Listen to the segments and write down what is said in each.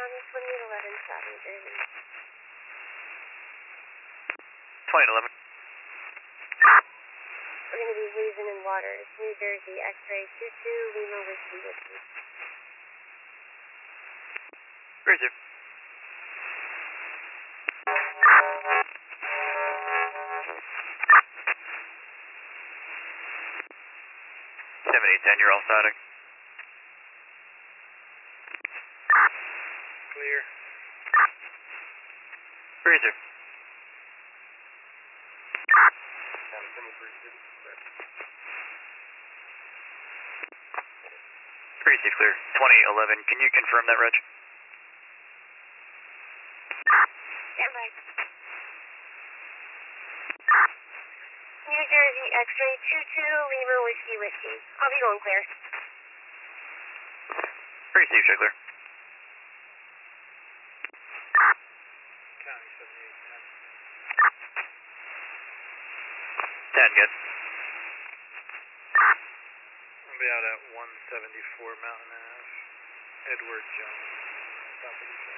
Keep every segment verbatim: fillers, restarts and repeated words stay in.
Tommy, twenty-eight eleven, South New Jersey. twenty-eight eleven. We're going to be Hazen and Waters, New Jersey, X-ray two two, Lima Whiskey Whiskey. Roger. seven eight ten, you're all static. Clear. Roger. Pretty clear. twenty eleven, can you confirm that, Reg? Stand by. New Jersey, X-ray two two, Lima Whiskey Whiskey. I'll be going clear. Pretty safe, check clear. County seventy-eight ten. ten, good. I'll be out at one seventy-four Mountain Ave. Edward Jones. Top of the set.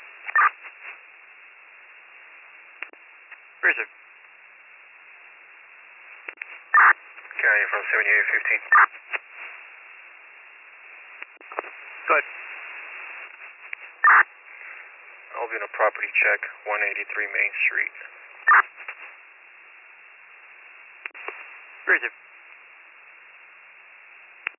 Roger. County from seventy-eight fifteen. Go ahead. I'll be in a property check, one eighty-three Main Street. Roger.